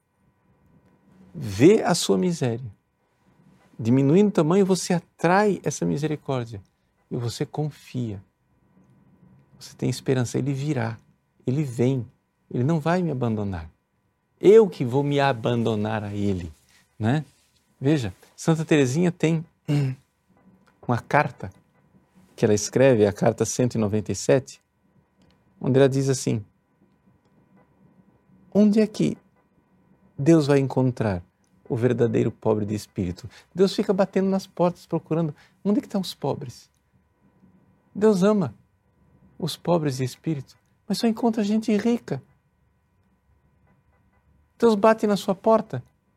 Vê a sua miséria. Diminuindo o tamanho, você atrai essa misericórdia e você confia. Você tem esperança, Ele virá, Ele vem, Ele não vai me abandonar. Eu que vou me abandonar a Ele, né? Veja, Santa Teresinha tem uma carta que ela escreve, a carta cento e noventa e sete, onde ela diz assim: onde é que Deus vai encontrar o verdadeiro pobre de espírito? Deus fica batendo nas portas procurando, onde é que estão os pobres? Deus ama os pobres de espírito, mas só encontra gente rica. Deus bate na sua porta.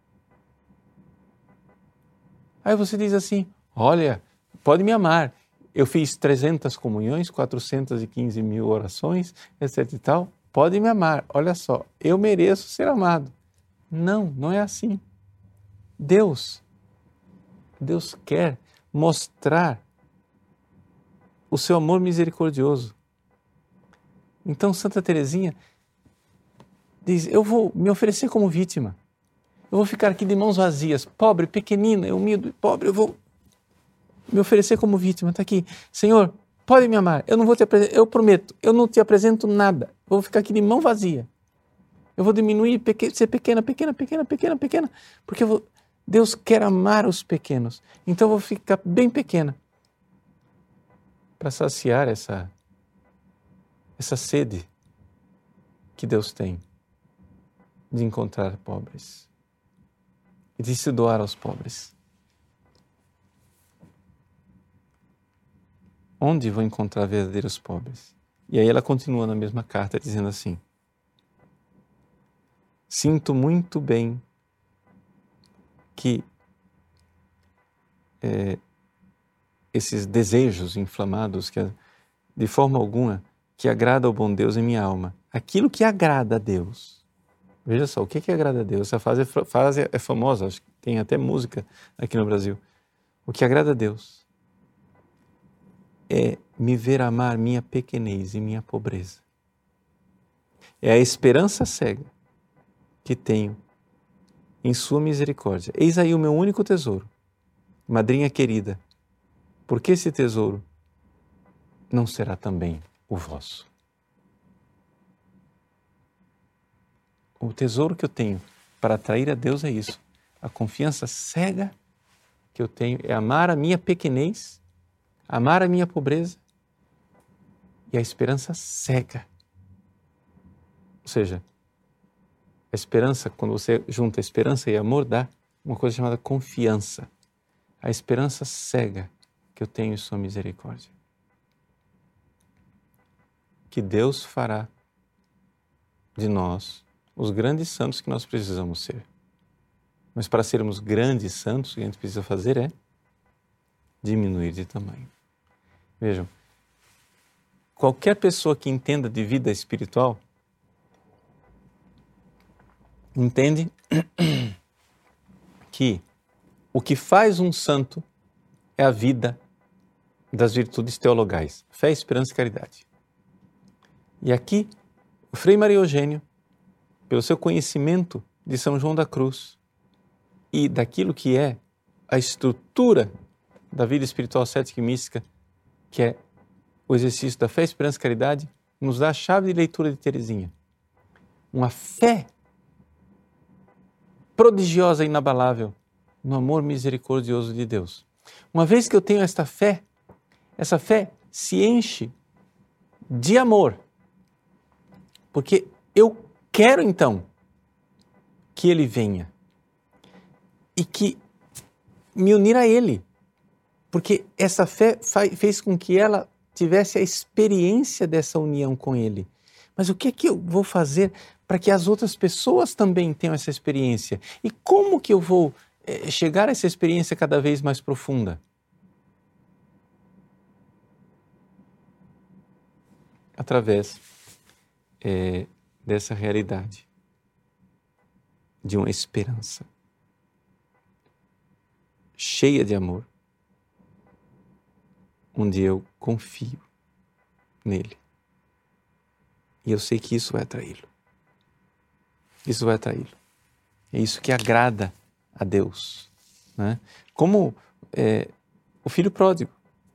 Aí você diz assim: olha, pode me amar. Eu fiz trezentas comunhões, quatrocentas e quinze mil orações, etc e tal. Pode me amar. Olha só, eu mereço ser amado. Não, não é assim. Deus, Deus quer mostrar o seu amor misericordioso. Então Santa Teresinha diz: eu vou me oferecer como vítima. Eu vou ficar aqui de mãos vazias, pobre, pequenina, humilde, pobre, eu vou me oferecer como vítima. Está aqui, Senhor, pode me amar, eu não vou te apresentar, eu prometo, eu não te apresento nada, eu vou ficar aqui de mão vazia. Eu vou diminuir, peque, ser pequena, pequena, pequena, pequena, pequena, porque eu vou, Deus quer amar os pequenos, então eu vou ficar bem pequena para saciar essa, essa sede que Deus tem de encontrar pobres e de se doar aos pobres. Onde vou encontrar verdadeiros pobres? E aí ela continua na mesma carta dizendo assim: sinto muito bem que é, esses desejos inflamados, que de forma alguma, que agrada ao bom Deus em minha alma, aquilo que agrada a Deus. Veja só, o que que agrada a Deus? Essa frase, frase é famosa, acho que tem até música aqui no Brasil. O que agrada a Deus é me ver amar minha pequenez e minha pobreza. É a esperança cega que tenho em sua misericórdia. Eis aí o meu único tesouro, madrinha querida, porque esse tesouro não será também o vosso. O tesouro que eu tenho para atrair a Deus é isso. A confiança cega que eu tenho é amar a minha pequenez, amar a minha pobreza e a esperança cega. Ou seja, a esperança, quando você junta esperança e amor, dá uma coisa chamada confiança. A esperança cega que eu tenho em sua misericórdia. Que Deus fará de nós os grandes santos que nós precisamos ser. Mas para sermos grandes santos, o que a gente precisa fazer é diminuir de tamanho. Vejam, qualquer pessoa que entenda de vida espiritual entende que o que faz um santo é a vida das virtudes teologais, fé, esperança e caridade. E aqui, o Frei Maria Eugênio, pelo seu conhecimento de São João da Cruz e daquilo que é a estrutura da vida espiritual cética e mística, que é o exercício da fé, esperança e caridade, nos dá a chave de leitura de Teresinha. Uma fé prodigiosa e inabalável no amor misericordioso de Deus. Uma vez que eu tenho esta fé, essa fé se enche de amor, porque eu quero então que Ele venha e que me unir a Ele, porque essa fé fez com que ela tivesse a experiência dessa união com Ele. Mas o que é que eu vou fazer para que as outras pessoas também tenham essa experiência? E como que eu vou é, chegar a essa experiência cada vez mais profunda? Através é, dessa realidade de uma esperança cheia de amor, onde eu confio nele. E eu sei que isso vai atraí-lo. Isso vai atraí-lo. É isso que agrada a Deus, né? Como é, o filho pródigo.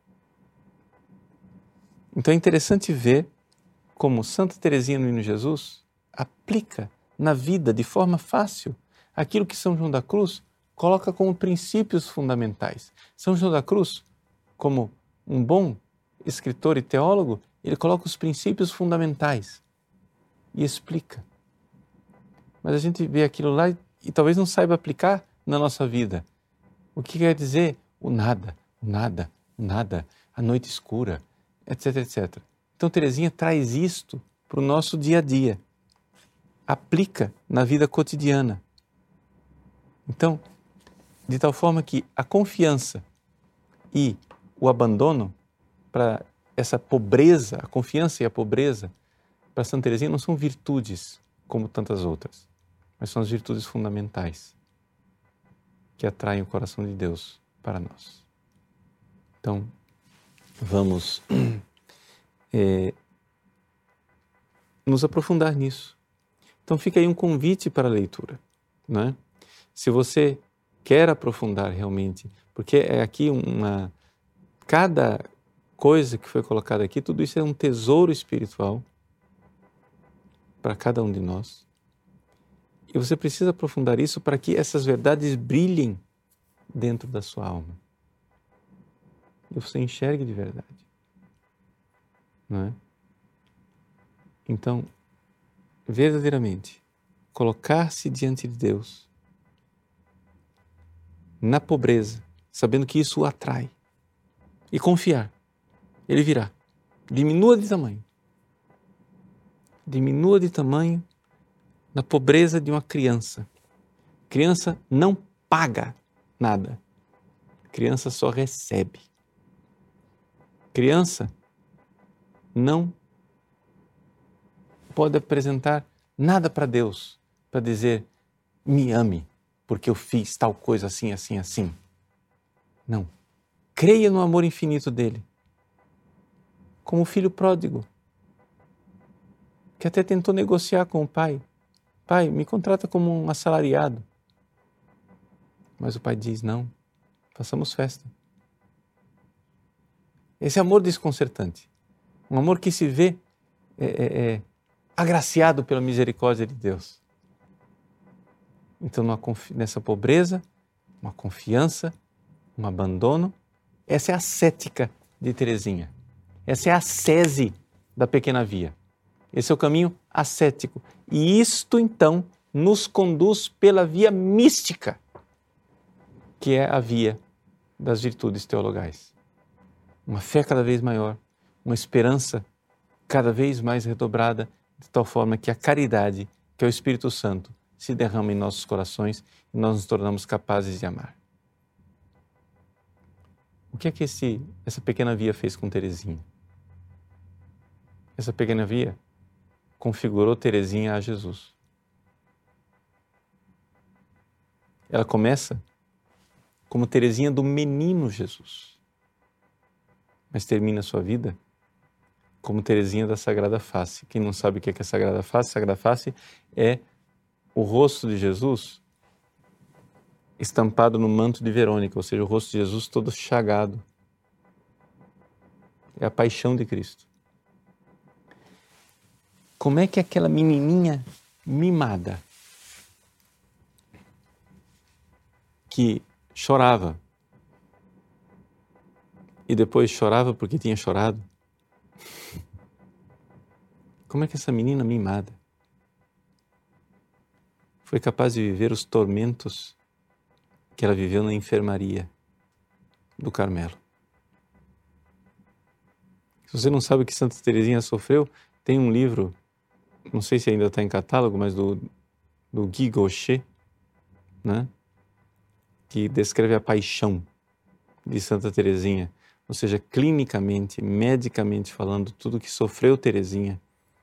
Então é interessante ver como Santa Teresinha do Menino Jesus aplica na vida de forma fácil aquilo que São João da Cruz coloca como princípios fundamentais. São João da Cruz, como um bom escritor e teólogo, ele coloca os princípios fundamentais e explica. Mas a gente vê aquilo lá e, e talvez não saiba aplicar na nossa vida. O que quer dizer o nada, o nada, o nada, a noite escura, etc, etcétera. Então Teresinha traz isto para o nosso dia a dia. Aplica na vida cotidiana. Então, de tal forma que a confiança e o abandono para essa pobreza, a confiança e a pobreza, para Santa Teresinha não são virtudes como tantas outras, mas são as virtudes fundamentais que atraem o coração de Deus para nós. Então, vamos é, nos aprofundar nisso. Então fica aí um convite para a leitura, né? Se você quer aprofundar realmente, porque é aqui uma... Cada coisa que foi colocada aqui, tudo isso é um tesouro espiritual para cada um de nós. E você precisa aprofundar isso para que essas verdades brilhem dentro da sua alma. E você enxergue de verdade. Não é? Então, verdadeiramente, colocar-se diante de Deus na pobreza, sabendo que isso o atrai, e confiar, Ele virá. Diminua de tamanho. Diminua de tamanho na pobreza de uma criança. Criança não paga nada. Criança só recebe. Criança não pode apresentar nada para Deus, para dizer, me ame, porque eu fiz tal coisa assim, assim, assim. Não. Creia no amor infinito dele. Como o filho pródigo, que até tentou negociar com o pai. Pai, me contrata como um assalariado. Mas o pai diz, não, façamos festa. Esse amor desconcertante, um amor que se vê é, é, é, agraciado pela misericórdia de Deus. Então, nessa pobreza, uma confiança, um abandono, essa é a ascética de Teresinha. Essa é a ascese da pequena via. Esse é o caminho ascético. E isto, então, nos conduz pela via mística, que é a via das virtudes teologais. Uma fé cada vez maior, uma esperança cada vez mais redobrada, de tal forma que a caridade, que é o Espírito Santo, se derrama em nossos corações e nós nos tornamos capazes de amar. O que é que esse, essa pequena via fez com Teresinha? Essa pequena via configurou Teresinha a Jesus. Ela começa como Teresinha do menino Jesus, mas termina a sua vida como Teresinha da Sagrada Face. Quem não sabe o que é a Sagrada Face? A Sagrada Face é o rosto de Jesus estampado no manto de Verônica, ou seja, o rosto de Jesus todo chagado. É a paixão de Cristo. Como é que aquela menininha mimada, que chorava e depois chorava porque tinha chorado, como é que essa menina mimada foi capaz de viver os tormentos que ela viveu na enfermaria do Carmelo? Se você não sabe o que Santa Teresinha sofreu, tem um livro, não sei se ainda está em catálogo, mas do, do Guy Gaucher, né? Que descreve a paixão de Santa Teresinha, ou seja, clinicamente, medicamente falando, tudo que sofreu Teresinha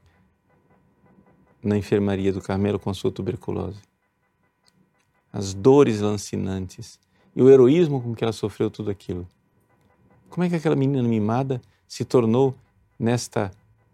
na enfermaria do Carmelo com a sua tuberculose. As dores lancinantes e o heroísmo com que ela sofreu tudo aquilo. Como é que aquela menina mimada se tornou nesta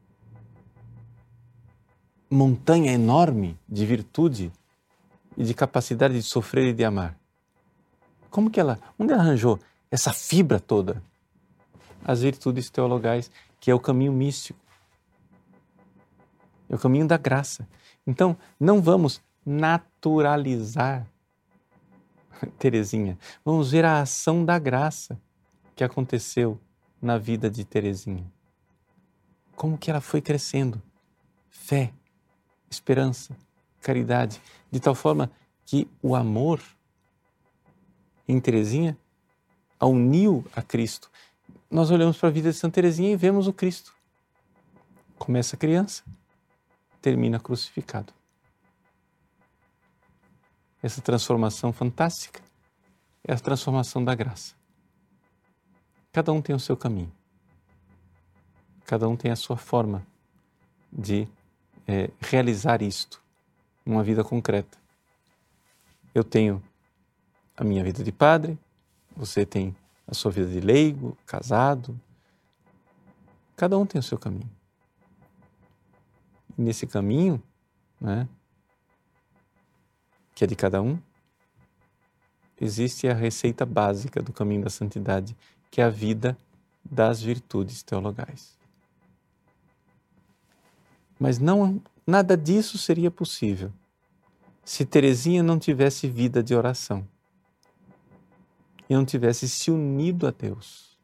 montanha enorme de virtude e de capacidade de sofrer e de amar? Como que ela, onde ela arranjou essa fibra toda? As virtudes teologais, que é o caminho místico. É o caminho da graça. Então, não vamos naturalizar Teresinha. Vamos ver a ação da graça que aconteceu na vida de Teresinha. Como que ela foi crescendo. Fé, esperança, caridade, de tal forma que o amor em Teresinha a uniu a Cristo. Nós olhamos para a vida de Santa Teresinha e vemos o Cristo. Começa criança, termina crucificado. Essa transformação fantástica é a transformação da graça. Cada um tem o seu caminho. Cada um tem a sua forma de é, realizar isto numa vida concreta. Eu tenho a minha vida de padre, você tem a sua vida de leigo, casado. Cada um tem o seu caminho. E nesse caminho, né, que é de cada um, existe a receita básica do caminho da santidade, que é a vida das virtudes teologais. Mas não, nada disso seria possível se Teresinha não tivesse vida de oração e não tivesse se unido a Deus.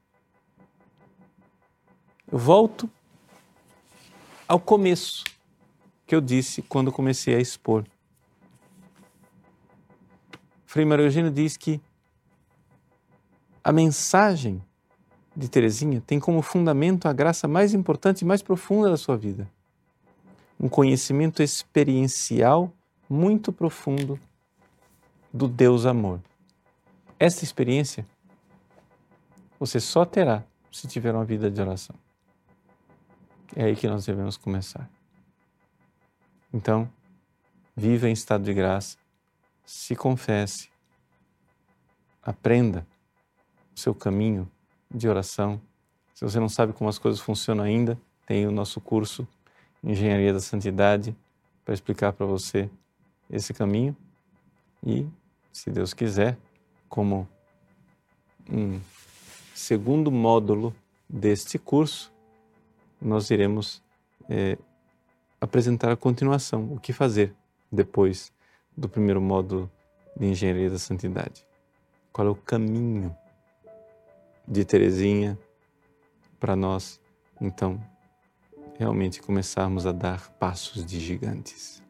Eu volto ao começo que eu disse quando comecei a expor. Frei Mário Eugênio diz que a mensagem de Teresinha tem como fundamento a graça mais importante e mais profunda da sua vida. Um conhecimento experiencial muito profundo do Deus amor. Esta experiência você só terá se tiver uma vida de oração. É aí que nós devemos começar. Então, viva em estado de graça, se confesse, aprenda o seu caminho de oração. Se você não sabe como as coisas funcionam ainda, tem o nosso curso Engenharia da Santidade para explicar para você esse caminho. E, se Deus quiser, como um segundo módulo deste curso, nós iremos é, apresentar a continuação, o que fazer depois do primeiro módulo de Engenharia da Santidade. Qual é o caminho de Teresinha para nós, então, realmente começarmos a dar passos de gigantes.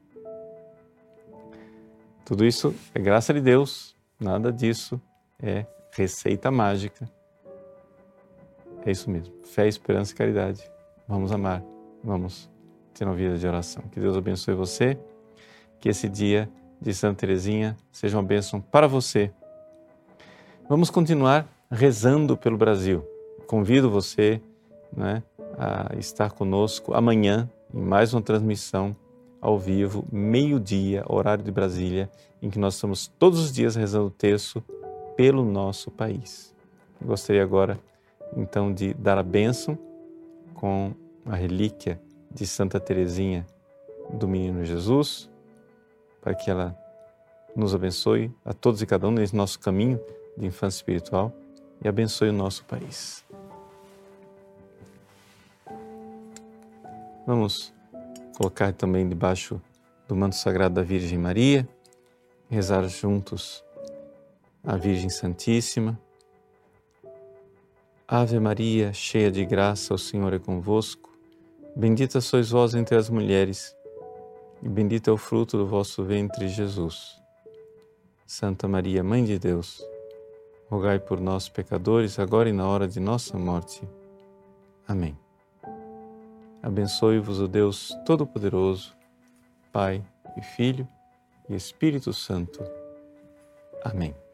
Tudo isso é graça de Deus, nada disso é receita mágica. É isso mesmo, fé, esperança e caridade. Vamos amar, vamos ter uma vida de oração. Que Deus abençoe você, que esse dia de Santa Teresinha seja uma bênção para você. Vamos continuar rezando pelo Brasil. Convido você, né, a estar conosco amanhã em mais uma transmissão ao vivo, meio-dia, horário de Brasília, em que nós estamos todos os dias rezando o terço pelo nosso país. Eu gostaria agora, então, de dar a bênção com a relíquia de Santa Teresinha do Menino Jesus, para que ela nos abençoe a todos e cada um nesse nosso caminho de infância espiritual e abençoe o nosso país. Vamos colocar também debaixo do manto sagrado da Virgem Maria, rezar juntos a Virgem Santíssima. Ave Maria, cheia de graça, o Senhor é convosco. Bendita sois vós entre as mulheres, e bendito é o fruto do vosso ventre, Jesus. Santa Maria, Mãe de Deus, rogai por nós, pecadores, agora e na hora de nossa morte. Amém. Abençoe-vos o Deus Todo-Poderoso, Pai e Filho e Espírito Santo. Amém.